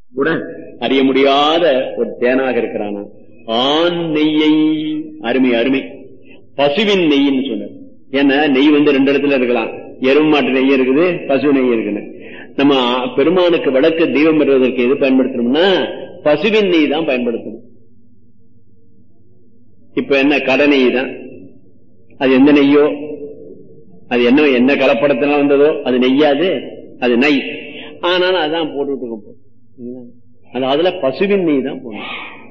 கூட அறிய முடியாத ஒரு தேனாக இருக்கிறானா. ஆண் நெய்யை அருமை அருமை பசுவின் நெய்ன்னு சொன்னார். ஏன்னா நெய் ரெண்டு இடத்துல இருக்கலாம். எருமை மாட்டு நெய் இருக்குது, பசு நெய் இருக்குது. நம்ம பெருமானுக்கு விளக்கு தீபம் பெறுவதற்கு எது பயன்படுத்தணும்னா பசுவின் நெய் தான் பயன்படுத்தணும். இப்ப என்ன கடை நெய் தான், அது எந்த நெய்யோ, அது என்ன கலப்படத்தினால வந்ததோ அது நெய்யாது, அது நெய். ஆனாலும் அதான் போட்டுட்டு அதுல பசுவின் நெய் தான் போடணும்.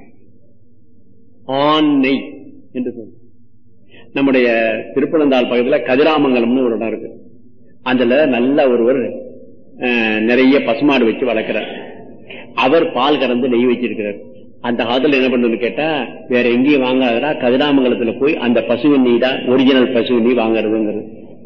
ஆண் நெய் என்று சொல்ல. நம்முடைய திருப்பனந்தாள் பக்கத்துல கதிராமங்கலம்னு ஒரு இடம் இருக்கு. அதுல நல்ல ஒருவர் நிறைய பசுமாடு வச்சு வளர்க்கிறார். அவர் பால் கறந்து நெய் வச்சிருக்கிறார். அந்த காலத்துல என்ன பண்றது கேட்டா, வேற எங்கேயும் வாங்காதடா, கதிராமங்கலத்துல போய் அந்த பசுவின் நெய் தான் ஒரிஜினல் பசுவின் நெய் வாங்கறதுங்கிறது.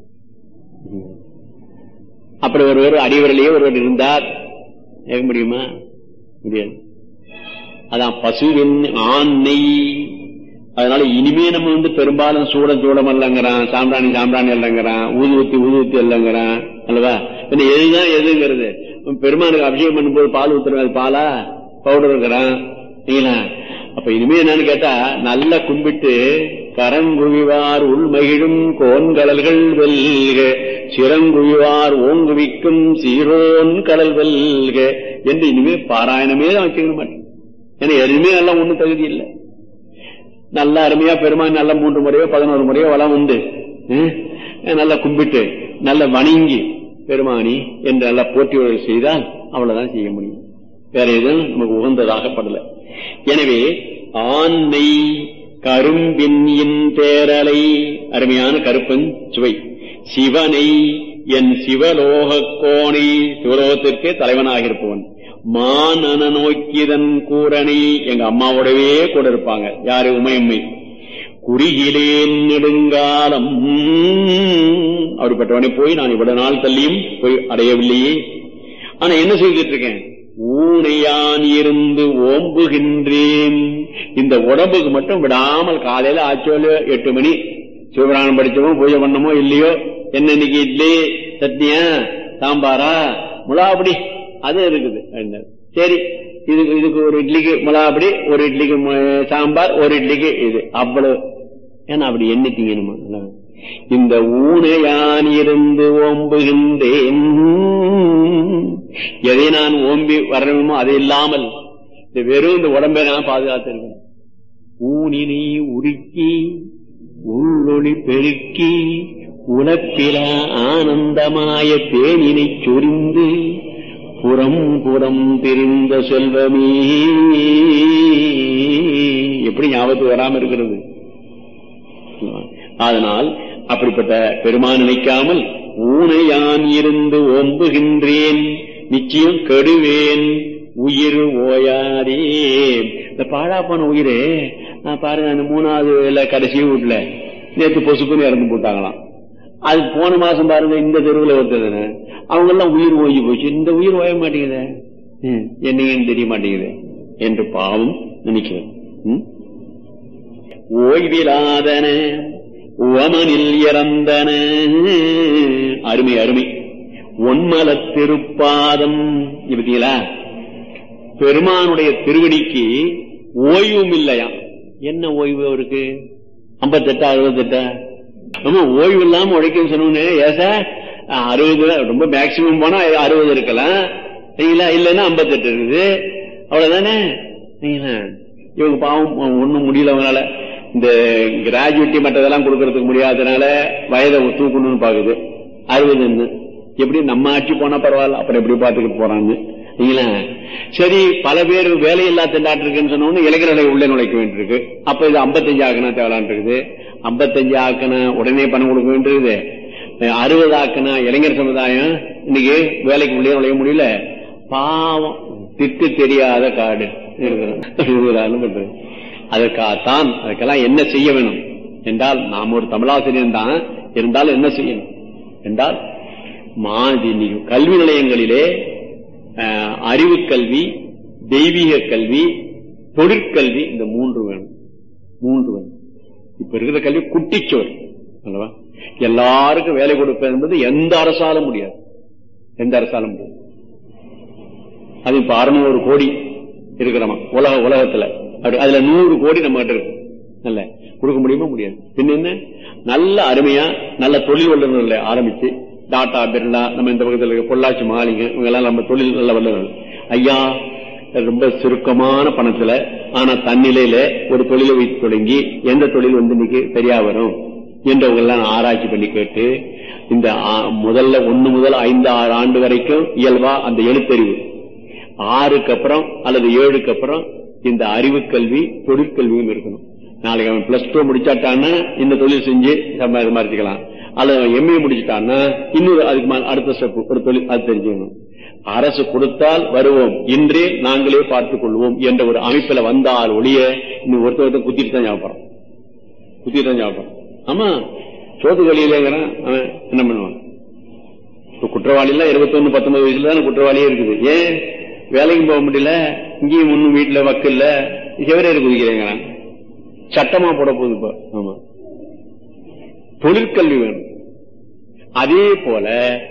அப்படி ஒருவர் அடிவரிலேயே ஒருவர் இருந்தார், கேட்க முடியுமா? முடியாது. அதான் பசுவின் ஆண் நெய். அதனால இனிமே நம்ம பெரும்பாலும் சூடம் அல்லங்கிறான், சாம்பிராணி அல்லங்கிறான், ஊதுவத்தி அல்லங்கிறான் அல்லவா? எதுதான் எதுங்கிறது? பெருமானுக்கு அபிஷேகம் பண்ணும்போது பால் ஊத்துறது, அது பாலா பவுடர் இருக்கிறான். அப்ப இனிமே என்னன்னு கேட்டா, நல்ல கும்பிட்டு கரங்குவிவார் உள்மகிழும் கோன்கடல்கள் வெல்க, சிறங்குவிவார் ஓங்குவிக்கும் சீரோன் கடல் வெல்க என்று இனிமே பாராயணமே தான் வச்சுக்க மாட்டேன். ஏன்னா எதுவுமே நல்லா ஒண்ணும் தகுதி இல்லை. நல்ல அருமையா பெருமான் நல்ல 3 முறையோ 11 முறையோ வளம் உண்டு. நல்லா கும்பிட்டு நல்ல வணங்கி பெருமானி என்று நல்லா போற்றி செய்தால் அவ்வளவுதான் செய்ய முடியும். வேற எதுவும் நமக்கு உகந்ததாகப்படல. எனவே ஆண்மை கரும்பின் தேரலை, அருமையான கருப்பன் சுவை, சிவனை என் சிவலோக கோணை, சிவலோகத்திற்கே தலைவனாக இருப்பவன், மானன நோக்கிதன் கூரணி, எங்க அம்மாவோடவே கூட இருப்பாங்க. யாரு? உமையம்மை. குறுகிலேன் நெடுங்காலம், அப்படிப்பட்டவனை போய் நான் இவ்வளவு நாள் தள்ளியும் போய் அடையவில்லையே. ஆனா என்ன செய்துட்டு இருக்கேன்? ஊனையான் இருந்து ஓம்புகின்றேன். இந்த உடம்புக்கு மட்டும் விடாமல் காலையில ஆச்சோல 8 மணி சிவபிராணம் படிச்சோமோ பூஜை பண்ணமோ இல்லையோ, என்ன இன்னைக்கு இட்லி சட்னியா சாம்பாரா முலாப்படி அது இருக்குது. சரி, இதுக்கு ஒரு இட்லிக்கு முலாப்படி, ஒரு இட்லிக்கு சாம்பார், ஒரு இட்லிக்கு இது, அவ்வளவு. ஏன்னா அப்படி எண்ணிட்டீங்கணுமா? இந்த ஊனையான் இருந்து ஓம்புகின்றேன், எதை நான் ஓம்பி வரணுமோ அது இல்லாமல் இந்த வெறும் இந்த உடம்பை நான் பாதுகாத்திருக்கேன். ஊனினை உருக்கி உள்ளொளி பெருக்கி உலப்பில ஆனந்தமாய தேனினை சொரிந்து புறம் புறம் தெரிந்த செல்வமே. எப்படி ஞாபகத்துக்கு வராம இருக்கிறது? அதனால் அப்படிப்பட்ட பெருமான் நினைக்காமல் ஊனையான் இருந்து ஓம்புகின்றேன், நிச்சயம் கெடுவேன் உயிர் ஓயாதே. இந்த பாழா போன உயிரே பாருங்க, அந்த 3வது கடைசி வீட்டுல நேற்று பொசுக்குன்னு இறந்து போட்டாங்களாம். அது போன மாசம் பாருங்க இந்த தெருவில் ஒருத்ததுன்னு அவங்க எல்லாம் உயிர் ஓய்வு போச்சு. இந்த உயிர் ஓய மாட்டேங்குது, என்னையும் தெரிய மாட்டேங்குது என்று பாவம் நினைக்கிறது. ஓய்விலாதன உவமனில் இறந்தன, அருமை அருமை. ஒன்மல திருப்பாதம், பார்த்தீங்களா? பெருமானுடைய திருவடிக்கு ஓய்வும் இல்லையா? என்ன ஓய்வு அவருக்கு? 58 68 ஆமா, ஓய்வு இல்லாம உழைக்கும் சொன்ன ஏசா 60, ரொம்ப மேக்சிமம் போனா 60 இருக்கலாம் இல்லன்னா 58 இருக்குது, அவ்வளவுதானே. இவங்க பாவம் ஒண்ணும் முடியல, அவங்களால இந்த கிராஜுவேட்டி மற்றதெல்லாம் கொடுக்கறதுக்கு முடியாதனால வயதை தூக்கணும்னு பாக்குது. 60 எப்படி நம்ம ஆட்சி போனா பரவாயில்ல, அப்புறம் எப்படி பாத்துக்கிட்டு போறாங்க. சரி, பல பேர் வேலையில்லா திண்டாட்டு இருக்குன்னு சொன்னோன்னு இளைஞர்களை உள்ளே நுழைக்க வேண்டியிருக்கு. அப்ப இது 55 ஆக்கணும் தேவலான் இருக்குது. 55 ஆக்கணும் உடனே பணம் கொடுக்க வேண்டியிருக்குது. 60 ஆக்கணும் இளைஞர் சமுதாயம் இன்னைக்கு வேலைக்கு உள்ளே நுழைய முடியல. பாவம், திட்டு தெரியாத காடு இருக்கிறது. அதற்காகத்தான் அதுக்கெல்லாம் என்ன செய்ய வேணும் என்றால், நாம் ஒரு தமிழாசிரியர் தான் இருந்தாலும் என்ன செய்யணும் என்றால், கல்வி நிலையங்களிலே அறிவு கல்வி, தெய்வீக கல்வி, தொழிற்கல்வி, இந்த 3 வேணும். 3 வேணும். இப்ப இருக்கிற கல்வி குட்டிச்சோர் அல்லவா? எல்லாருக்கும் வேலை கொடுப்பது என்பது எந்த அரசாலும் முடியாது, எந்த அரசாலும் முடியாது. அது இப்ப 600 கோடி இருக்கிறோமா உலகத்துல. அதுல 100 கோடி நம்ம கிட்ட இருக்கு. நல்ல கொடுக்க முடியுமா? முடியாது. பின்ன என்ன, நல்ல அருமையா நல்ல தொழில் வல்லுநர்களை ஆரம்பிச்சு டாடா பிர்லா, நம்ம இந்த பக்கத்தில் இருக்க பொள்ளாச்சி மாளிகை, இவங்கெல்லாம் நம்ம தொழில் நல்ல வல்லுநர்கள். ஐயா ரொம்ப சுருக்கமான பணத்துல ஆனா தன்னிலையில ஒரு தொழிலை வைத்து தொடங்கி எந்த தொழில் இன்னைக்கு சரியா வரும் என்றவங்க எல்லாம் ஆராய்ச்சி பண்ணி கேட்டு, இந்த முதல்ல 1 முதல் 5-6 ஆண்டு வரைக்கும் இயல்பா அந்த எழுத்தறிவு, 6க்கு அப்புறம் அல்லது 7க்கு அப்புறம் இந்த அறிவு கல்வி தொழிற்கல்வியும் இருக்கணும். நாளைக்கு அவன் +2 முடிச்சாட்டான்னா இந்த தொழில் செஞ்சு சம்பாதிக்கலாம், அல்லது MA முடிச்சுட்டான்னா இன்னொரு அதுக்கு அடுத்த ஸ்டெப் ஒரு தொழில் அது தெரிஞ்சுக்கணும். அரசு கொடுத்தால் வருவோம், இன்றே நாங்களே பார்த்துக் கொள்வோம் என்ற ஒரு அமைப்புல வந்தால் ஒழிய இன்னும் ஒருத்தர் குத்திட்டு தான் ஞாபகம். ஆமா, சோத்து வழியிலேங்கிறான் அவன் என்ன பண்ணுவான்? குற்றவாளி எல்லாம் 21-19 வயசுல தானே குற்றவாளியே இருக்குது. ஏன் வேலைக்கும் போக முடியல, இங்கேயும் ஒன்னும் வீட்டுல வக்கில்ல, செவரேறு குதிக்கிறேங்கிறான். சட்டமா போட போகுது இப்ப. ஆமா, தொழிற்கல்வி வேணும். அதே போல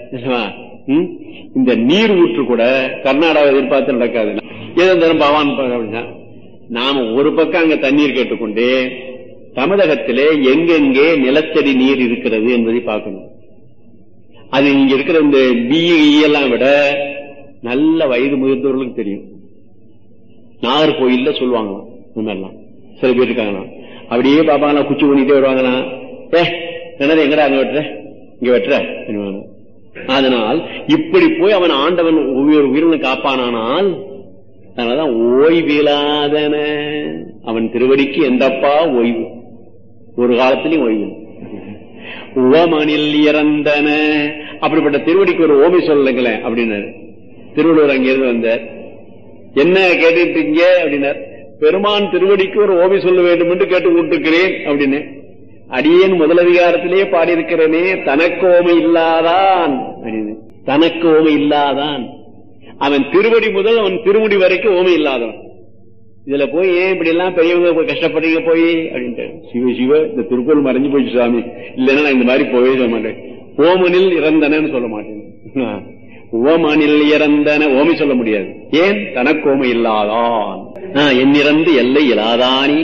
இந்த நீர் ஊற்று கூட கர்நாடகா எதிர்பார்த்து நடக்காது. ஏதோ தரம் பவான் அப்படின்னா நாம ஒரு பக்கம் அங்க தண்ணீர் கேட்டுக்கொண்டு தமிழகத்திலே எங்கெங்கே நிலத்தடி நீர் இருக்கிறது என்பதை பார்க்கணும். அது இங்க இருக்கிற இந்த பிஇ விட நல்ல வயது முதிர்ந்தவர்களுக்கு தெரியும். நாகர்கோயில்ல சொல்லுவாங்க இந்த மாதிரிலாம் சில பேர் இருக்காங்களா, அப்படியே பாப்பாங்களா குச்சி பண்ணிட்டே வருவாங்களா, என்னது எங்கடா அங்க வெட்டுற இங்க வெட்டுற. அதனால் இப்படி போய் அவன் ஆண்டவன் உயிரினை காப்பானால், அதனாலதான் ஓய்விலாதன அவன் திருவடிக்கு எந்தப்பா ஓய்வு, ஒரு காலத்திலையும் ஓய்வு. உவமனில் இறந்தன, அப்படிப்பட்ட திருவடிக்கு ஒரு ஓமை சொல்லுங்களேன் அப்படின்னாரு. திருவள்ளுவர் அங்கிருந்து வந்தார். என்ன கேட்டுட்டீங்க அப்படின்னார். பெருமான் திருவடிக்கு ஒரு ஓமை சொல்ல வேண்டும் என்று கேட்டு கொண்டிருக்கிறேன் அப்படின்னு. அடியேன் முதலதிகாரத்திலே பாடியிருக்கிறேனே, தனக்கு ஓமை இல்லாதான் அப்படின்னு. தனக்கு ஓமை இல்லாதான், அவன் திருவடி முதல் அவன் திருமுடி வரைக்கும் ஓமை இல்லாதவன். இதுல போய் ஏன் இப்படி எல்லாம் பெரியவங்க கஷ்டப்படுறீங்க போய் அப்படின்ட்டு, சிவ இந்த திருக்குறள் மறைஞ்சு போயிடுச்சு சாமி, இல்லைன்னா நான் இந்த மாதிரி போவே சொல்ல மாட்டேன். ஓமனில் இறந்தனன்னு சொல்ல மாட்டேன். ஓமனில் இறந்தன ஓமை சொல்ல முடியாது. ஏன்? தனக்கு ஓமை இல்லாதான். என்னிறந்து எல்லை இலாதானி,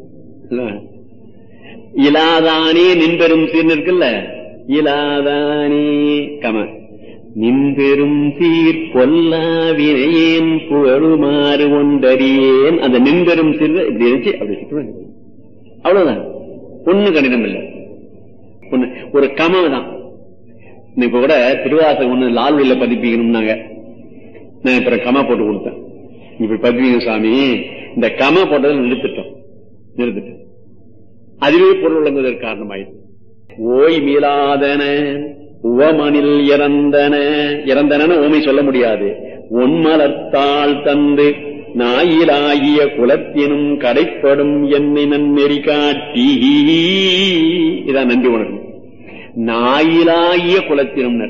இலாதானே நின்பெரும் சீர் இருக்குல்ல, இலாதானே கம நின்பெரும் சீர் பொல்லாவினையேன் புகழுமாறு ஒன்றறியேன். அந்த நின்பெரும் சீர் இப்படி இருந்துச்சு, அப்படி அவ்வளவுதான், ஒண்ணு கடினம் இல்லை, ஒண்ணு ஒரு கம தான். இப்ப கூட திருவாசகம் ஒண்ணு லால்வெளியில பதிப்பிக்கணும்னாங்க, நான் இப்ப கம போட்டு கொடுத்தேன். இப்படி பதிப்பீங்க சாமி, இந்த கம போட்டதில் நிறுத்திட்டோம். அதுவே பொருள் விளங்குவதற்கு காரணமாயிரு. ஓய் மீளாதன உவமனில் இறந்தன ஓமை சொல்ல முடியாது. ஒன்மலர்த்தாள் தந்து நாயிலாகிய குலத்தினும் கடைப்படும் என்னை நன்னெறி காட்டி, இதான் நன்றி உணர்வு. நாயிலாகிய குலத்தினும்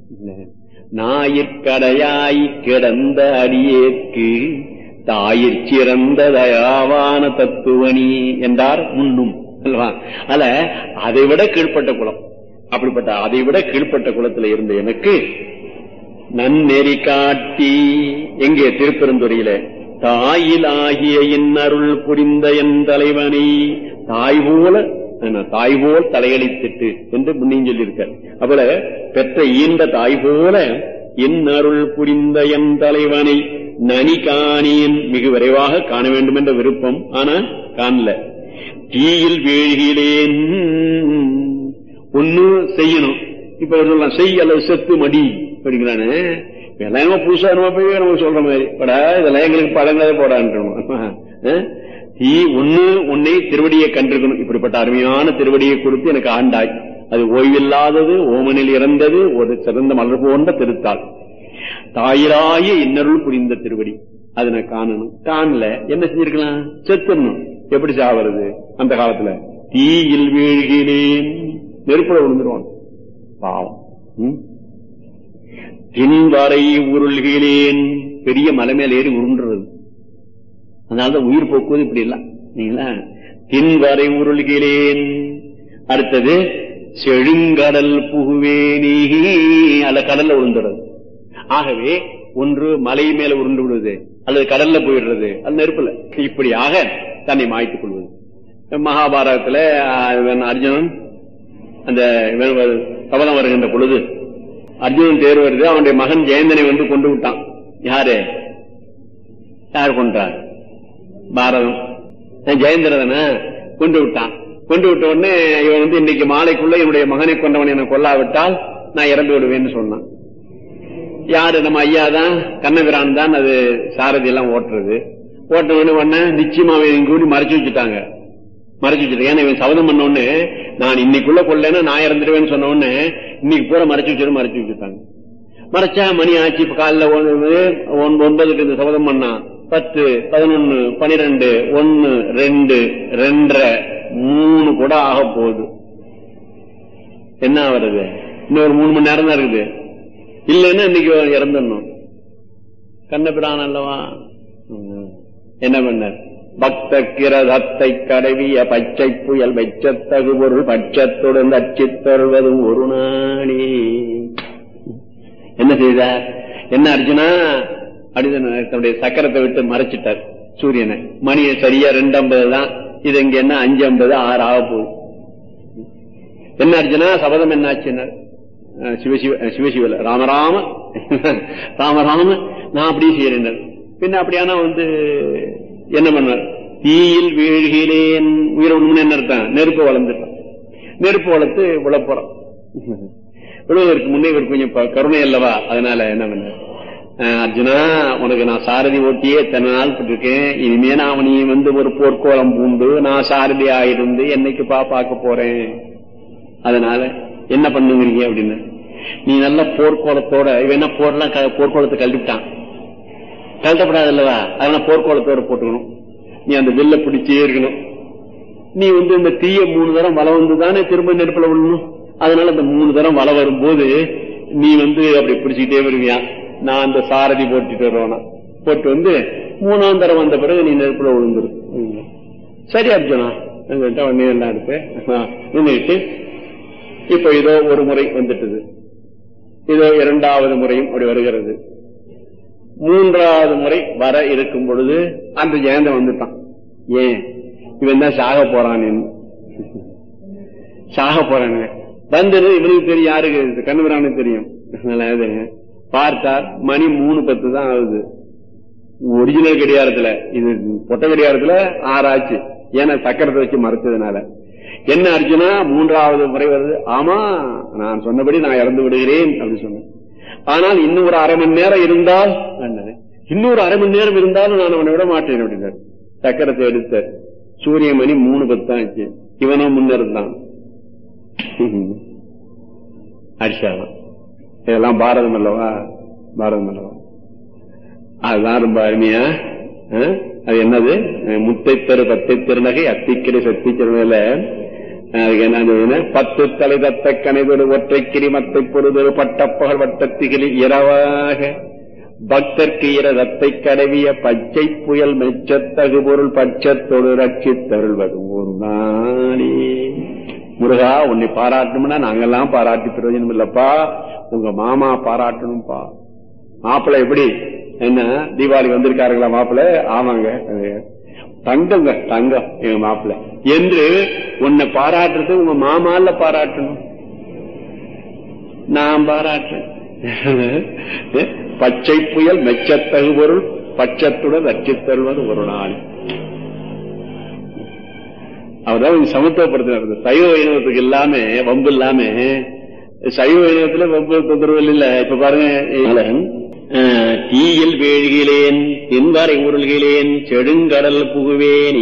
ஞாயிற்கடையாய் கிடந்த அடியேற்கு தாயிற் சிறந்த தயாவான தத்துவனி என்றார் முன்னும். அல்ல, அதை விட கீழ்பட்ட குலம், அப்படிப்பட்ட அதை விட கீழ்பட்ட குலத்தில் இருந்த எனக்கு நன்னெறி காட்டி, எங்கே திருப்பெருந்துறையில தாயில் ஆகிய என் அருள் புரிந்த என் தலைவனை, தாய் போல் தலையளித்திட்டு என்று முன்னையும் சொல்லியிருக்க. அப்பல பெற்ற ஈன்ற தாய் போல என் அருள் புரிந்த என் தலைவனை நனி காணேன், மிக விரைவாக காண வேண்டும் என்ற விருப்பம், ஆனா காணல. தீயில் வீழ்கிறேன், ஒண்ணு செய்யணும், இப்ப சொல்லலாம் செய் அல்லது செத்து மடி அப்படிங்கிறானே, இதெல்லாம் புதுசா போய் நம்ம சொல்ற மாதிரி படா, இதெல்லாம் எங்களுக்கு பழங்களே போடான்னு. தீ உன்னை திருவடியை கண்டிருக்கணும், இப்படிப்பட்ட அருமையான திருவடியை கொடுத்து எனக்கு ஆண்டாய், அது ஓய்வில்லாதது, ஓமனில் இறந்தது, ஒரு சிறந்த மலர் போன்ற திருத்தாள், தாயிராய இன்னருள் புரிந்த திருவடி, அதை நான் காணணும். காணல, என்ன செஞ்சிருக்கலாம்? செத்துடணும். எப்படி சாவது அந்த காலத்துல? தீயில் வீழ்கிறேன், நெருப்புல விழுந்துருவான் பாவம். தின்வரை உருள்கிறேன், பெரிய மலை மேல ஏறி உருண்டுறது, அதனாலதான் உயிர் போக்குவது இப்படி இல்ல. தின்வரை உருள்கிறேன். அடுத்தது செழுங்கடல் புகுவேனி, அல்ல கடல்ல விழுந்துறது. ஆகவே ஒன்று மலை மேல உருண்டு விடுவது அல்லது கடல்ல போயிடுறது, அது நெருப்புல. இப்படியாக தன்னை மாய்த்துக் கொள்வது. மகாபாரதத்துல அர்ஜுனன் அந்த சபதம் வருகின்ற பொழுது அர்ஜுனன் தேர் வருது, அவனுடைய மகன் ஜெயந்தனை வந்து கொண்டு விட்டான். யார் கொன்றார்? பாரதம். ஜெயந்திரதனை கொண்டு விட்டான். கொண்டு விட்ட உடனே இவன் வந்து இன்னைக்கு மாலைக்குள்ள என்னுடைய மகனை கொண்டவன் என கொல்லாவிட்டால் நான் இறந்து விடுவேன்னு சொன்னான். யாரு? நம்ம ஐயா தான், கண்ணபிரான் தான் அது சாரதி எல்லாம் ஓட்டுறது. ஓட்டவன நிச்சயமா கூடி மறைச்சு வச்சுட்டாங்க. மறைச்சு வச்சுட்டு ஏன்னா இவன் சபதம் பண்ண உடனே நான் இன்னைக்குள்ள கொள்ளேன்னா நான் இறந்துடுவேன்னு சொன்ன உடனே இன்னைக்கு பூரா மறைச்சு வச்சுட்டாங்க. மறைச்சா மணி ஆச்சு. இப்ப காலைல 9க்கு இந்த சபதம் பண்ணா 10, 11, 12, 1, 2, 2:30, 3 கூட ஆக போகுது. என்ன வருது? இன்னொரு 3 மணி நேரம் தான் இருக்குது. இல்லைன்னா இன்னைக்கு இறந்துடணும். கண்ணபிரான் அல்லவா? என்ன பண்ணார்? பக்தக்கிரதத்தை கடவிய பச்சை புயல் வெச்சத்தகு பொருள் பட்சத்துடன் அச்சித் தருவதும் ஒரு நாளே. என்ன செய்தார்? என்ன அர்ஜுனா? தன்னுடைய சக்கரத்தை விட்டு மறைச்சிட்டார் சூரியனை. மணியை சரியா 2:50 தான். இது இங்க என்ன 5:50, 6 ஆக போகுது. என்ன அர்ஜுனா சபதம் என்ன ஆச்சுன்னா சிவசிவல ராமராம ராமராம நான் அப்படி செய்யறேன். பின்ன அப்படியானா வந்து என்ன பண்ணார்? தீயில் வீழ்கிறேன். உயிரோடு என்ன அர்த்தம்? நெருப்பு வளர்ந்துட்டான். நெருப்பு வளர்த்து விழப்போறான். விழுவதற்கு முன்னே இவர் கொஞ்சம் கருணை அல்லவா? அதனால என்ன பண்ண, அர்ஜுனா உனக்கு நான் சாரதி ஓட்டியே எத்தனை நாள் பட்டிருக்கேன். இனிமே நான் நீ வந்து ஒரு போர்க்கோளம் பூண்டு நான் சாரதி ஆயிருந்து என்னைக்கு பார்க்க போறேன். அதனால என்ன பண்ணுங்கிறீங்க அப்படின்னு. நீ நல்ல போர்க்கோளத்தோட இவன் என்ன போர்க்கோளத்தை கழட்டிவிட்டான். கழட்டப்படாது அல்லவா? அதனால போர்க்கோளத்தோட போட்டுக்கணும். நீ அந்த வில்ல பிடிச்சே இருக்கணும். நீ வந்து இந்த தீய 3 தரம் வலை வந்துதானே திரும்ப நெருப்புல விடணும். அதனால அந்த 3 தரம் வலை வரும்போது நீ வந்து அப்படி பிடிச்சுக்கிட்டே வருவியா. நான் அந்த சாரதி போட்டுட்டு வருவேனா. போட்டு வந்து 3ஆம் தரம் வந்த பிறகு நீ நெருப்புல விழுந்துரு. சரி அர்ஜுனா உடனே எல்லாம் இருந்துட்டு இப்ப இதோ ஒரு முறை வந்துட்டது. இதோ 2வது முறையும் அப்படி வருகிறது. 3வது முறை வர இருக்கும் பொழுது அந்த ஜெயந்தன் வந்துட்டான். ஏன்? இவன் தான் சாக போறான். சாக போறாங்க வந்தது இவனுக்கு தெரியும். யாருக்கு? கண்ணபிரானுக்கு தெரியும். பார்த்தார் மணி 3:10 தான் ஆகுது. ஒரிஜினல் கடிகாரத்துல, இது பொட்ட கடிகாரத்துல 6 ஆச்சு. ஏன்னா சக்கரத்தை வச்சு மறைச்சதுனால. என்ன அர்ஜுனா 3வது முறை வருது. ஆமா நான் சொன்னபடி நான் இறந்து விடுகிறேன் அப்படின்னு சொன்னேன். ஆனால் இன்னும் ஒரு 1/2 மணி நேரம் இருந்தால், இன்னொரு 1/2 மணி நேரம் இருந்தாலும் நான் அவனை விட மாட்டேன் அப்படின்னாரு. சக்கரத்தை எடுத்த சூரிய மணி 3:10 ஆச்சு. இவனும் முன்னிருந்தான். அடிச்சாதான். இதெல்லாம் பாரதம் அல்லவா? பாரதம் அல்லவா? அதுதான் ரொம்ப அருமையா. அது என்னது? முத்தை தரு பத்தை திருநகை அத்திக்கிரை சத்தி திருநல. அதுக்கு என்ன 10 தலை தத்த கனைதொரு ஒற்றை கிரிமத்தை பொறுதொரு பட்டப்பகல் வட்டத்திகளி இரவாக பக்தர்க்கு இரதத்தை கடவிய பச்சை புயல் மெச்சத்தகு பொருள் பட்சத்தொடு ரட்சித் தருள்வதும் ஒரு நாளே. முருகா உன்னை பாராட்டணும்னா நாங்கெல்லாம் பாராட்டி பிரயோஜனம் இல்லப்பா, உங்க மாமா பாராட்டணும்பா. மாப்பிள்ளை எப்படி என்ன தீபாவளி வந்திருக்காருங்களா மாப்பிள்ளை? ஆமாங்க தங்கங்க தங்கம் எங்க மாப்பிள்ளை என்று உன்னை பாராட்டுறது உங்க மாமால பாராட்டணும். நான் பாராட்டுறேன். பச்சை புயல் மெச்சத்தகு பொருள் பட்சத்துடன் ரட்சித் தருவது ஒரு நாள். அவர்தான் சமத்துவப்படுத்தினார். சைவ இனத்துக்கு எல்லாமே வம்பு இல்லாம, சைவ இனத்துல வம்பு தொந்தரவு இல்ல. இப்ப பாருங்க, தீயில் வீழ்கிறேன் தென்வரை உருள்கிறேன் செடுங்கடல் புகுவேனி.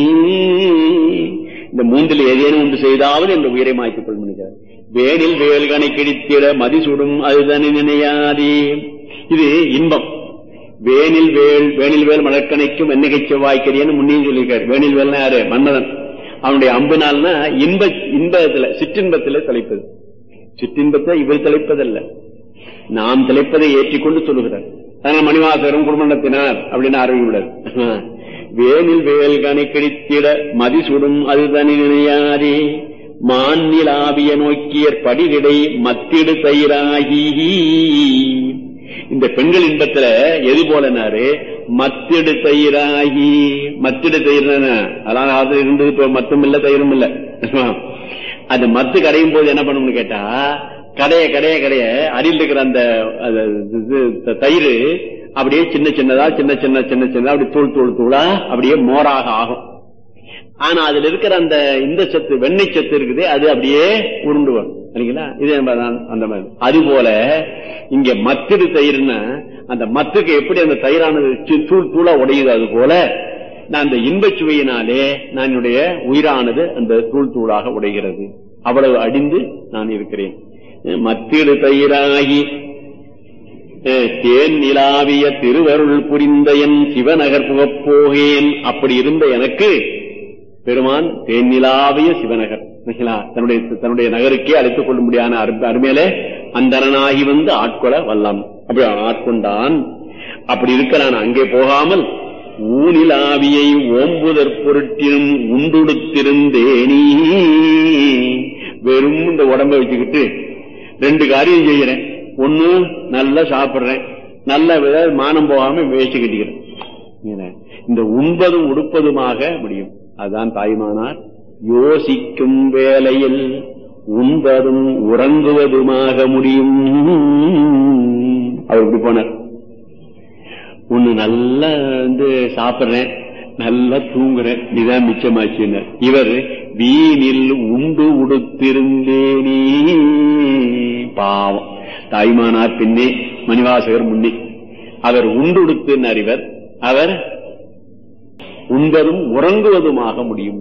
இந்த 3ல் ஏதேனும் ஒன்று செய்தாவது என்ற உயிரை மாய்த்துக் கொள்கிறார். வேனில் வேல்கனை கிழித்திட மதிசுடும் அதுதனி நினையாதே. இது இன்பம். வேனில் வேல் மலர்கணைக்கும் வெண்ணகை செவ்வாய்க்கரியன்னு முன்னையும் சொல்லியிருக்காரு. வேனில் வேல்னா யாரு? மன்மதன். அவனுடைய அம்புனால்னா இன்பத்துல சிற்றின்பத்துல தலைப்பது. சிற்றின்பத்தை இவர் தலைப்பதல்ல, நாம் தலைப்பதை ஏற்றிக்கொண்டு சொல்லுகிறார். அதனால் மணிவாசகரும் குடும்பத்தினார் அப்படின்னு ஆரம்பிக்கூடாது. வேனில் வேல்கனை கிழித்திட மதிசுடும் அதுதனி நினையாதே மாநிலாவிய நோக்கியற் படிவிடை மத்திடு தயிராகி. இந்த பெண்கள் இன்பத்துல எது போலனாரு மத்திடு தயிராகி, மத்திடு தயிர் அதெல்லாம் அது இருந்தது, இப்ப மத்தும் இல்ல தயிரும் இல்ல. அது மத்து கடையும் போது என்ன பண்ணணும்னு கேட்டா, கடைய கடைய கடைய அடியில் இருக்கிற அந்த தயிர் அப்படியே சின்ன சின்னதா சின்ன சின்ன சின்ன சின்னதா அப்படி தூள் தூள் தூளா அப்படியே மோராக ஆகும். ஆனா அதுல இருக்கிற அந்த இந்த சத்து வெண்ணெய் சத்து இருக்குது, அது அப்படியே உருண்டு வரும் இல்லைங்களா. இது அந்த மாதிரி. அது போல இங்க மத்திடு தயிர்னா அந்த மத்துக்கு எப்படி அந்த தயிரானது தூள் தூளா உடையுது, அது போல நான் அந்த இன்பச் சுவையினாலே நான் என்னுடைய உயிரானது அந்த தூள் தூளாக உடைகிறது. அவ்வளவு அடிந்து நான் இருக்கிறேன். மத்திடு தயிராகி தேன் நிலாவிய திருவருள் புரிந்த என் சிவநகர் புகப்போகேன். அப்படி இருந்த எனக்கு பெருமான் தேன் நிலாவிய சிவநகர் தன்னுடைய நகருக்கே அழைத்துக் கொள்ள முடியாத அருமையிலே அந்தரனாகி வந்து ஆட்கொள்ள வல்லாம். அப்படி ஆட்கொண்டான். அப்படி இருக்க நான் அங்கே போகாமல் ஊனிலாவியை ஓம்புதற் பொருட்டினும் உண்டுடுத்திருந்தேனீ. வெறும் இந்த உடம்பை வச்சுக்கிட்டு ரெண்டு காரியம் செய்யறேன். ஒண்ணு நல்லா சாப்பிடுறேன், நல்ல மானம் போகாம வேஷ்டி கட்டிக்கிறேன். இந்த உண்பதும் உடுப்பதுமாக முடியும். அதுதான் தாய்மானார் யோசிக்கும் வேளையில் உண்பதும் உறங்குவதுமாக முடியும். அவர் இப்படி போனார். ஒண்ணு நல்லா சாப்பிடுறேன், நல்லா தூங்குறேன், இதுதான் மிச்சமாச்சுன்னார். இவர் வீணில் உண்டு உடுத்திருந்தேனே. பாவம் தாய்மானார் பின்னே, மணிவாசகர் முன்னே. அவர் உண்டு உடுத்தினார். இவர் அவர் உண்பதும் உறங்குவதுமாக முடியும்.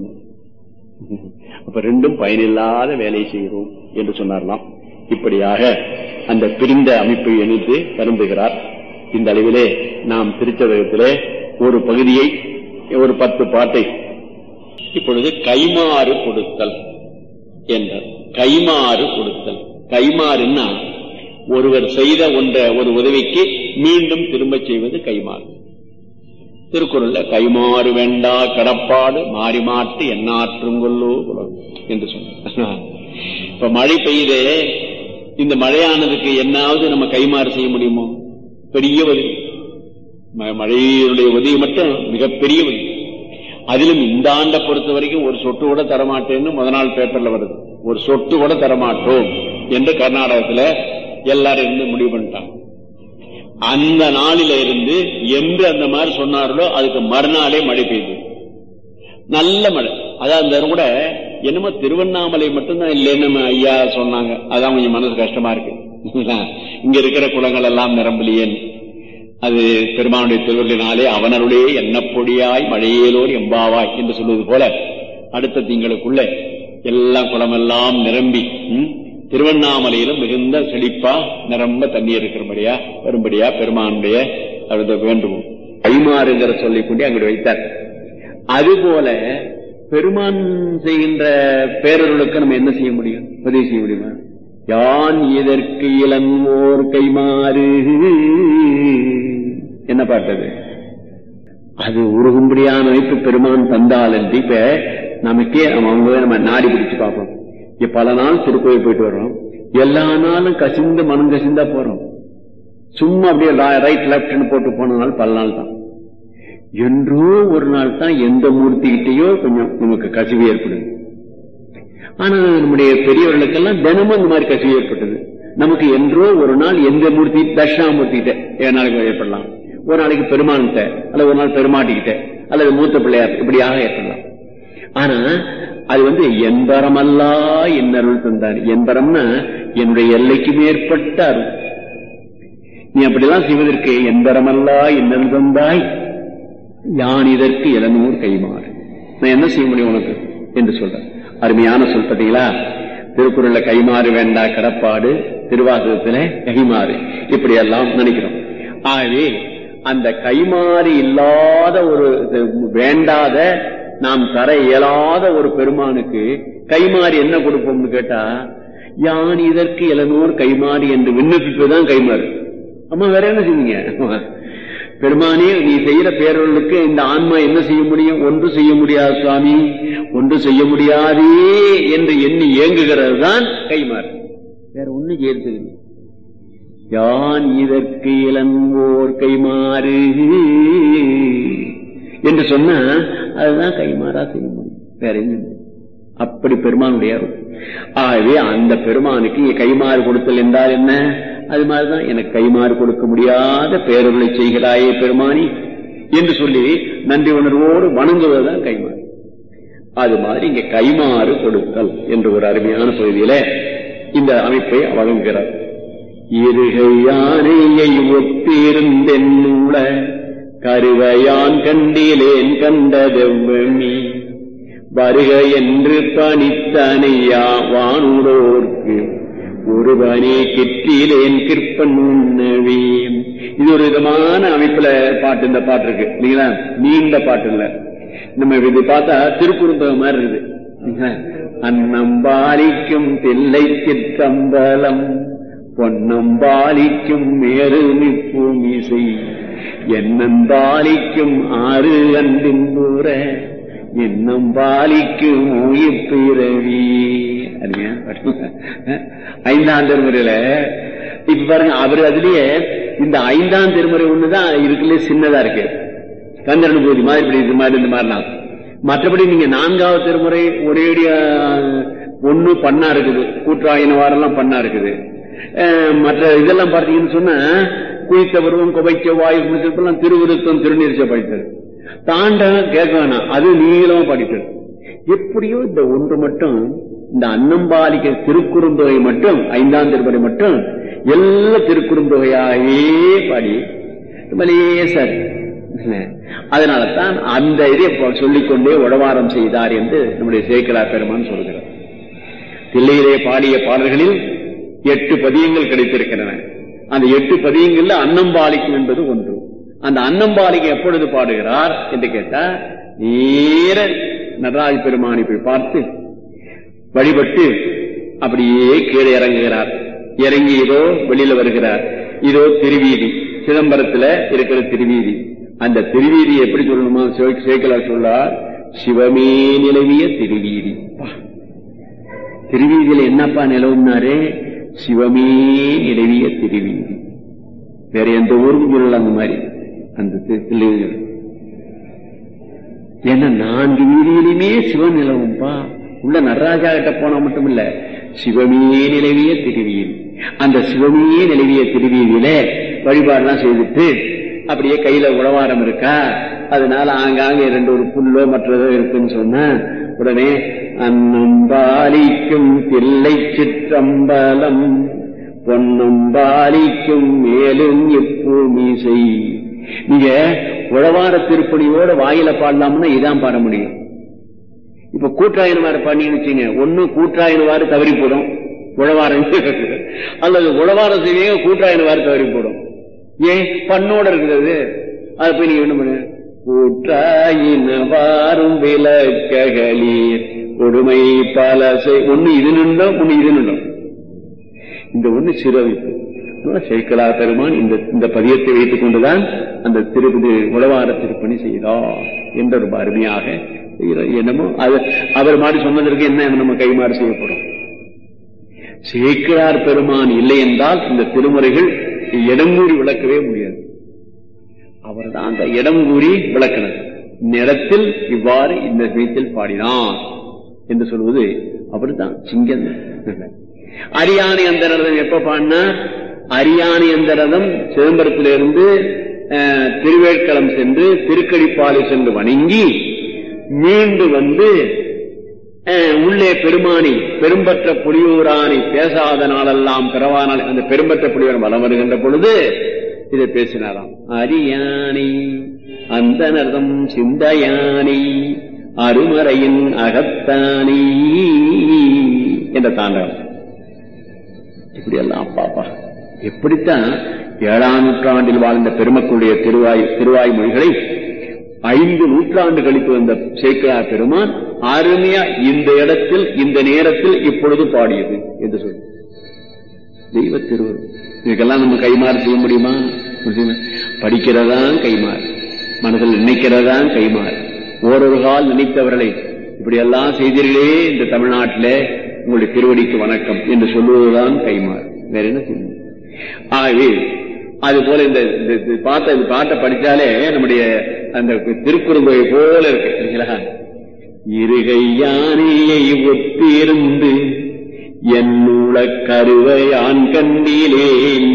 அப்ப ரெண்டும் பயனில்லாத வேலை செய்கிறோம் என்று சொன்னார்லாம். இப்படியாக அந்த பிரிந்த அமைப்பை இணைத்து கருந்துகிறார். இந்த அளவிலே நாம் திருச்சதகத்திலே ஒரு பகுதியை, ஒரு 10 பாட்டை இப்பொழுது கைமாறு கொடுத்தல் என்றார். கைமாறு கொடுத்தல். கைமாறுன்னா ஒருவர் செய்த ஒரு உதவிக்கு மீண்டும் திரும்ப செய்வது கைமாறு. திருக்குறள்ல கைமாறு வேண்டா கடப்பாடு மாறி மாட்டு எண்ணாற்றும் கொல்லோ என்று சொன்னார். இப்ப மழை பெய்தே, இந்த மழையானதுக்கு என்னாவது நம்ம கைமாறு செய்ய முடியுமோ? பெரிய உதவி. மழையுடைய உதவி மட்டும் மிகப்பெரிய உதவி. அதிலும் இந்த ஆண்டை பொறுத்த வரைக்கும் ஒரு சொட்டு கூட தரமாட்டேன்னு முத நாள் பேப்பர்ல வருது. ஒரு சொட்டு கூட தரமாட்டோம் என்று கர்நாடகத்துல எல்லாரும் இருந்து முடிவு பண்ணிட்டாங்க. அந்த நாளில இருந்து என்று அந்த மாதிரி சொன்னார்களோ அதுக்கு மறுநாளே மழை பெய்யுது, நல்ல மழை. அதான் கூட என்னமோ திருவண்ணாமலை மட்டும்தான் இல்லைன்னு ஐயா சொன்னாங்க. அதான் கொஞ்சம் மனசு கஷ்டமா இருக்கு. இங்க இருக்கிற குளங்கள் எல்லாம் நிரம்பலியேன். அது பெருமானுடைய திருவள்ளினாலே அவனருடைய எண்ணப்பொடியாய் மழையேலோர் எம்பாவாய் என்று சொல்வது போல அடுத்த திங்களுக்குள்ள எல்லா குளமெல்லாம் நிரம்பி திருவண்ணாமலையிலும் மிகுந்த செழிப்பா நிரம்ப தண்ணி இருக்கிறபடியா வரும்படியா பெருமானுடைய வேண்டுவோம். கைமாறுங்கிற சொல்லிக் கொண்டு அங்கு வைத்தார். அதுபோல பெருமான் செய்கின்ற பேரருளுக்கு நம்ம என்ன செய்ய முடியும்? உதவி செய்ய முடியுமா? யான் இதற்கு இளங்கோர் கைமாறு. என்ன பாட்டது? அது உருகும்படியான அமைப்பு பெருமான் தந்தால் என்று இப்ப நமக்கே நம்ம நாடி பிடிச்சு பார்ப்போம். பல நாள் திருக்கோயில் போயிட்டு வர்றோம், எல்லா நாளும் கசிந்து மனம் கசிந்தா போறோம். சும்மா அப்படியே ரைட் லெப்ட் போட்டு போனதுனால பல நாள் தான். என்றோ ஒரு நாள் தான் எந்த மூர்த்திகிட்டையோ கொஞ்சம் நமக்கு கசிவு ஏற்படுது. ஆனா நம்முடைய பெரியவர்களுக்கெல்லாம் தினமும் இந்த மாதிரி கசிவு ஏற்பட்டது. நமக்கு என்றோ ஒரு நாள் எந்த மூர்த்தி, தட்சிணாமூர்த்தி கிட்ட 7 நாளைக்கு ஏற்படலாம், ஒரு நாளைக்கு பெருமான்கிட்ட, அல்லது ஒரு நாள் பெருமாட்டிக்கிட்ட, அல்லது மூத்த பிள்ளையார், இப்படியாக ஏற்படலாம். ஆனா அது என்பரமல்லா என்னருள் தந்தார். என்பரம்னா என்னுடைய எல்லைக்கு மேற்பட்ட அருள். நீ அப்படிலாம் செய்வதற்கு என்பரமல்லா என்னருள் தந்தாய், யான் இதற்கு 700 கைமாறு. நான் என்ன செய்ய முடியும் உனக்கு என்று சொல்றேன். அருமையான சொல் பார்த்தீங்களா? திருக்குறள்ல கைமாறு வேண்டா கடப்பாடு, திருவாசகத்துல கைமாறு, இப்படி எல்லாம் நினைக்கிறோம். ஆகவே அந்த கைமாறு இல்லாத ஒரு வேண்டாத நாம் தர இயலாத ஒரு பெருமானுக்கு கைமாறு என்ன கொடுப்போம்னு கேட்டா, யான் இதற்கு 700 கைமாறு என்று விண்ணப்பிப்பதுதான் கைமாறு. அம்மா வேற என்ன செய்வீங்க? பெருமானே நீ செய்யற பேரர்களுக்கு இந்த ஆன்மா என்ன செய்ய முடியும்? ஒன்று செய்ய முடியாது சுவாமி, ஒன்று செய்ய முடியாதே என்று எண்ணி ஏங்குகிறது தான் கைமாறு. வேற ஒண்ணு செய்யறது. யான் இதற்கு இளங்கோர் கைமாறு என்று சொன்னா அதுதான் கைமாறா செய்ய முடியும், வேற என்ன. அப்படி பெருமானுடைய ஆகவே அந்த பெருமானுக்கு கைமாறு கொடுத்தல் என்றால் என்ன? அது மாதிரிதான் எனக்கு கைமாறு கொடுக்க முடியாத பேரருளை செய்கிறாயே பெருமானி என்று சொல்லி நன்றி உணர்வோடு வணங்குவதுதான் கைமாறு. அது மாதிரி இங்க கைமாறு கொடுத்தல் என்ற ஒரு அருமையான பகுதியில இந்த அமைப்பை வழங்குகிறார். இருகை யானையை ஒத்திருந்தென்னுள கருவையான் கண்டிலேன் கண்டதெவ்வமி வருக என்று பணித்தனையா வானுடோர்க்கு ஒருவனே கிற்றிலேன் கிற்பன் உண்ணவே. இது ஒரு விதமான அமைப்புல பாட்டு. இந்த பாட்டு இருக்கு இல்லைங்களா, நீண்ட பாட்டு இல்ல. நம்ம இது பார்த்தா திருக்குறுந்தொகை மாதிரி இருக்குது. அன்னம்பாலிக்கும் தில்லை சிற்றம்பலம் பொன்னம்பாலிக்கும் மேருமிப்புமிசை என்னம்பாலிக்கும் ஆறு அன்பின்புற என்னம்பாலிக்கும் உயிர் பிறவி. ஐந்தாம் திருமுறையில இப்ப பாருங்க, அவரு அதுலயே இந்த ஐந்தாம் திருமுறை ஒண்ணுதான் இருக்குல்ல சின்னதா இருக்கு, கந்தரன் பூதி மாதிரி இது மாதிரி இந்த மாதிரிலாம். மற்றபடி நீங்க நான்காவது திருமுறை ஒரேடிய ஒண்ணு பண்ணா இருக்குது, கூற்றாயின வாரெல்லாம் பண்ணா இருக்குது. மற்ற இதெல்லாம் பார்த்தீங்கன்னு சொன்னா குளித்த பருவம் குவைக்க வாயு குளிச்செல்லாம் திருவிருத்தம் திருநீர்ச்ச படித்தது, தாண்டகம் கேட்க வேணாம், அது நீளமா படித்தது. எப்படியோ இந்த ஒன்று மட்டும், இந்த அன்னம்பாலிக்க திருக்குறுந்தொகை மட்டும் ஐந்தாம் திருமுறை மட்டும் எல்லா திருக்குறுந்தொகையாகவே பாடி சார். அதனாலதான் அந்த இதை சொல்லிக்கொண்டே உழவாரம் செய்தார் என்று நம்முடைய சேக்கிழார் பெருமான் சொல்கிறார். தில்லையிலே பாடிய பாடல்களில் 8 பதியங்கள் கிடைத்திருக்கின்றன. அந்த 8 பதியங்கள்ல அன்னம்பாலிக்கும் என்பது ஒன்று. அந்த அன்னம்பாலிக்கு எப்பொழுது பாடுகிறார் என்று கேட்டா, நேர நடராஜ பெருமானை போய் பார்த்து வழிபட்டு அப்படியே கீழே இறங்குகிறார். இறங்கி இதோ வெளியில வருகிறார். இதோ திருவீதி, சிதம்பரத்துல இருக்கிற திருவீதி. அந்த திருவீதி எப்படி சொல்லணுமா சேக்கிழார் சொல்லார், சிவமே நிலவிய திருவீதி. திருவீதியில என்னப்பா நிலவுனாரு? சிவமே நிலவிய திருவீதி. வேற எந்த ஊருக்கும் சொல்லலாம் அந்த மாதிரி. அந்த ஏன்னா 4 வீதியிலுமே சிவன் நிலவும்பா. உள்ள நடராஜா கிட்ட போனா மட்டும் இல்ல, சிவமே நிலவிய திருவீதி. அந்த சிவமே நிலவிய திருவீதியில வழிபாடுலாம் செய்துட்டு அப்படியே கையில உழவாரம் இருக்கா, அதனால ஆங்காங்க 2 ஒரு புல்லோ மற்றதோ இருக்குன்னு சொன்ன உடனே அன்னம்பாலிக்கும் தில்லை சிற்றம்பலம் பொன்னம்பாலிக்கும் மேலும் எப்பூமிசை. நீங்க உழவார திருப்பணியோட வாயில பாடலாம்னா இதான் பாட முடியும். இப்ப கூற்றாயினவாறு பாடினு வச்சுங்க, ஒண்ணு கூற்றாயினவாறு தவறி போடும் உழவாரம், அல்லது உழவார செய்ய கூற்றாயினவாறு தவறி போடும். ஏன் பண்ணோட இருக்குது, அது போய் நீங்க என்ன பண்ணு, கூற்றாயினவாறும் விளக்ககளீர் கொடுமை பல ஒண்ணு இது நின்றோம், ஒண்ணு இது நின்றோம். இந்த ஒண்ணு சிறவிப்பு. சேக்கிழார் பெருமான் இந்த பதியத்தை வைத்துக் கொண்டுதான் அந்த திருப்பதி உழவார திருப்பணி செய்தார் என்ற ஒரு அருமையாக என்னமோ அது அவர் மாதிரி சொன்னதற்கு என்ன நம்ம கைமாறு செய்யப்படும். சேக்கிழார் பெருமான் இல்லை என்றால் இந்த திருமுறைகள் இடங்கூறி விளக்கவே முடியாது. அவர் தான் அந்த இடங்கூறி விளக்கினர். இந்த இடத்தில் இவ்வாறு இந்த வீட்டில் பாடினார் என்று சொல்வது அவர் தான் சிங்கன். அரியானை அந்த ரதம் எப்ப பாடினா, அரியானை அந்த ரதம் சிதம்பரத்திலிருந்து திருவேட்களம் சென்று திருக்கடிப்பாலை சென்று வணங்கி மீண்டு வந்து உள்ளே பெருமானி பெரும்பற்ற புலியூரானை பேசாத நாளெல்லாம் பிறவானால் அந்த பெரும்பற்ற புலியூர் வலம் வருகின்ற பொழுது இதை பேசினாராம். அரியானை அந்த நர்தம் சிந்தையானை அருமறையின் அகத்தானி என்ற தாண்டவம். இப்படி எல்லாம் அப்பாப்பா எப்படித்தான் 7ஆம் நூற்றாண்டில் வாழ்ந்த பெருமக்களுடைய திருவாய் மொழிகளை 5 நூற்றாண்டு கழித்து வந்த சேக்கிழார் பெருமான் அருமையா இந்த இடத்தில் இந்த நேரத்தில் இப்பொழுது பாடியது என்று சொல்லு. தெய்வ திருவருள். இதுக்கெல்லாம் நம்ம கைமாறு செய்ய முடியுமா? படிக்கிறதான் கைமாறு, மனதில் நினைக்கிறதான் கைமாறு. ஓரொரு கால் நினைத்தவர்களை இப்படியெல்லாம் செய்தீர்களே இந்த தமிழ்நாட்டில் உங்களுடைய திருவடிக்கு வணக்கம் என்று சொல்லுவதுதான் கைமாறு. வேற என்ன செய்யணும்? ஆகவே அது போல இந்த பாட்டை படிச்சாலே நம்முடைய அந்த திருக்குறுந்தொகை போல இருக்கு சரிங்களா? இருகை யானையை ஒத்திருந்து என்னுள கருவையான் கண்டிலேன்.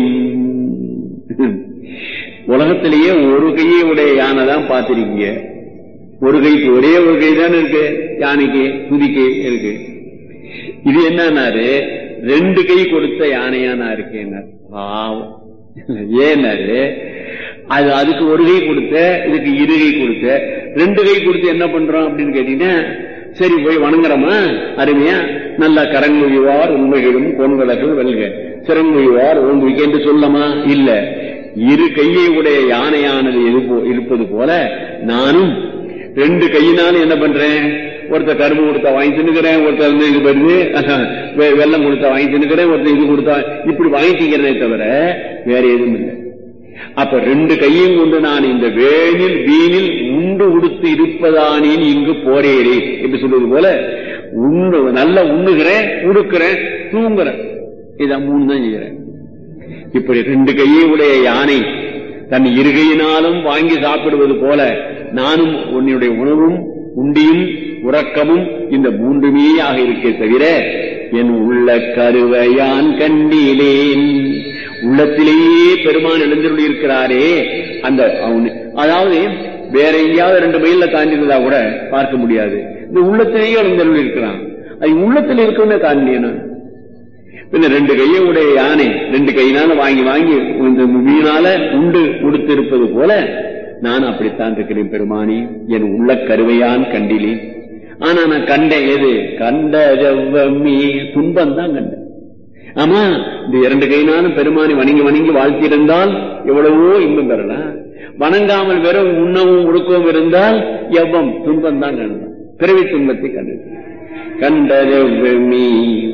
உலகத்திலேயே ஒரு கையை உடைய யானை தான் பார்த்திருக்கீங்க. ஒரு கைக்கு ஒரே ஒரு கை தான் இருக்கு யானைக்கு, துதிக்கு இருக்கு. இது என்னன்னாரு 2 கை கொடுத்த யானையா நான் இருக்கேன். பாவம். ஏன்னாரு அதுக்கு ஒரு கை கொடுத்த, இதுக்கு 2 கை கொடுத்த. 2 கை கொடுத்து என்ன பண்றோம் அப்படின்னு கேட்டீங்கன்னா, சரி போய் வணங்குறோமா, அருமையா நல்லா கரங்குவார் உண்மைகளும் கோன்விளக்குகள் வெல்க, சிறங்குவார் ஓங்குவிக்க என்று சொல்லமா? இல்ல, 2 கையை உடைய யானையானது இருப்பது போல நானும் 2 கையினாலும் என்ன பண்றேன், ஒருத்தர் கரும்பு கொடுத்தா வாங்கி தின்னுக்கிறேன், ஒருத்தர் இது வருது வெள்ளம் கொடுத்தா வாங்கி தின்னுக்கிறேன், ஒருத்தர் இது கொடுத்தா இப்படி வாங்கி திங்கிறதே தவிர வேற எதுவும் இல்லை. அப்ப 2 கையும் கொண்டு நான் இந்த வேனில் வீணில் உண்டு உடுத்து இருப்பதானேன் இங்கு போரேறே என்று சொல்வது போல நல்ல உண்ணுகிறேன், உடுக்கிறேன், தூங்குறேன். இதான் 3 தான் செய்யறேன். இப்படி 2 கையை உடைய யானை தன் 2 கையினாலும் வாங்கி சாப்பிடுவது போல நானும் உன்னுடைய உணவும் உண்டியும் உறக்கமும் இந்த 3மே ஆக இருக்க தவிர என் உள்ள கருவையான் கண்டிலேன். உள்ளத்திலேயே பெருமான் எழுந்தருளி இருக்கிறாரே, அந்த அதாவது வேற எங்கேயாவது 2 மைல்ல தாண்டினதா கூட பார்க்க முடியாது. இந்த உள்ளத்திலேயே எழுந்தருளி இருக்கிறான். அது உள்ளத்தில் இருக்குன்னு தாண்டினா பின்ன 2 கையை உடைய யானை 2 கையினால வாங்கி வாங்கி இந்த மீனால உண்டு உடுத்து இருப்பது போல நான் அப்படித்தான் இருக்கிறேன் பெருமானி, என் உள்ள கருவையான் கண்டிலேன். ஆனா நான் கண்டேன் எது? கண்ட ஜவ்வமி துன்பம் தான் கண்டேன். ஆமா, இந்த 2 கையினாலும் பெருமானி வணங்கி வணங்கி வாழ்த்தியிருந்தால் எவ்வளவோ இன்பம் பெறலாம். வணங்காமல் வெறும் உண்ணவும் உடுக்கவும் இருந்தால் எவ்வம் துன்பம் தான் கண்டான். பிறவி துன்பத்தை கண்ட ஜவ்வமி.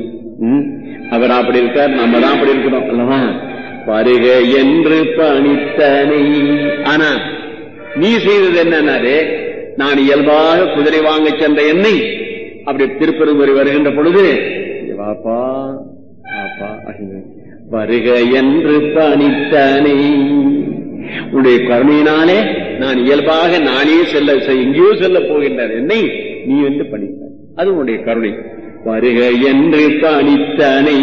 அவர் அப்படி இருக்கார், நம்ம தான் அப்படி இருக்கிறோம் அல்லவா? வருக என்று பணித்தனை. ஆனா நீ செய்தது என்னன்னாரு, நான் இயல்பாக குதிரை வாங்க சென்ற என்னை அப்படி திருப்பெருந்துறை வருகின்ற பொழுது வாப்பா வாப்பா வருக என்று பணித்தனை. உன்னுடைய கருணையினாலே நான் இயல்பாக நானே எங்கேயோ செல்ல போகின்ற என்னை நீ என்று பணித்தாய். அது உன்னுடைய கருணை. வருக என்று பணித்தனை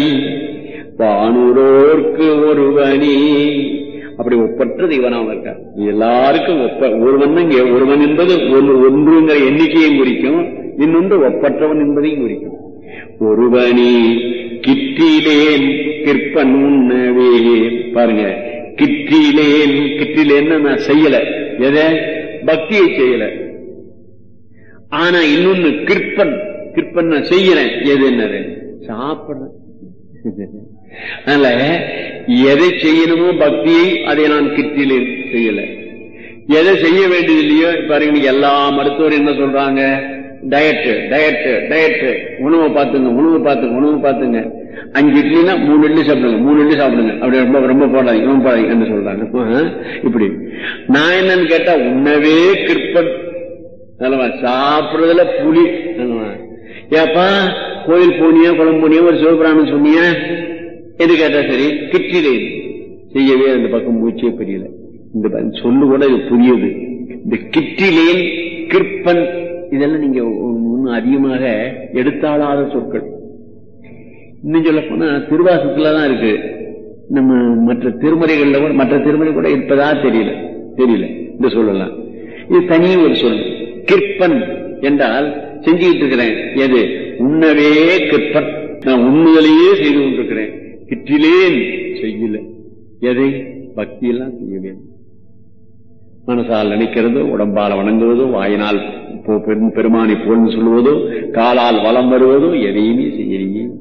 வானுரோர்க்கு ஒருவனே. அப்படி ஒப்பற்ற தெய்வனாக இருக்கார். எல்லாருக்கும் ஒருவன் ஒருவன் என்பது ஒன்றுங்கிற எண்ணிக்கையும் குறிக்கும், இன்னொன்று ஒப்பற்றவன் என்பதையும் குறிக்கும். ஒருவனே கிற்றிலேன் கிற்பன் உண்ணவே. பாருங்க, கிற்றிலேன் கிற்றிலேன்னு நான் செய்யல, எதை? பக்தியை செய்யல. ஆனா இன்னொன்னு கிற்பன் கிற்பன் நான் செய்யறேன். எது? என்னது? சாப்பிடுறேன். அதனால எதை செய்யணுமோ பக்தியை அதை நான் கிற்றிலே செய்யல. எதை செய்ய வேண்டியது இல்லையோ பாருங்க, எல்லா மருத்துவரும் என்ன சொல்றாங்க? டயட் டயட் டயட், உணவை பார்த்துங்க உணவு பார்த்துங்க உணவு பார்த்துங்க. 5 இட்லினா 3 இட்லி சாப்பிடுங்க 3 இட்லி சாப்பிடுங்க, அப்படி ரொம்ப ரொம்ப போடாதீங்க ரொம்ப போடாதீங்க என்று சொல்றாங்க. இப்படி நான் என்னன்னு கேட்டா உணவே கிற்பன் சாப்பிடுறதுல புலி. ஏப்பா கோயில் போனியா குளம் போனியா ஒரு சிவபிராமன் சொன்னியா எது கேட்டா சரி கிற்றிலே செய்யவே அந்த பக்கம் மூச்சே புரியல. இந்த சொல்லு கூட இது புரியுது. இந்த கிற்றிலேன் கிற்பன் இதெல்லாம் நீங்க இன்னும் அதிகமாக எடுத்தாளாத சொற்கள். இன்னும் சொல்ல போனா திருவாசகத்துலதான் இருக்கு. நம்ம மற்ற திருமுறைகள்ல கூட மற்ற திருமுறை கூட இருப்பதா தெரியல இந்த சொல்லலாம். இது தனியே ஒரு சொல். கிற்பன் என்றால் செஞ்சுக்கிட்டு இருக்கிறேன். எது? உண்ணவே கிற்பன், நான் உண்ணுதலையே செய்து கொண்டிருக்கிறேன். கிற்றிலேன் செய்யல. எதை? பக்தியெல்லாம் செய்யவே. மனசால் நினைக்கிறதோ, உடம்பால் வணங்குவதோ, வாயினால் பெருமானை போல்னு சொல்லுவதோ, காலால் வலம் வருவதோ எதையுமே செய்யலையே.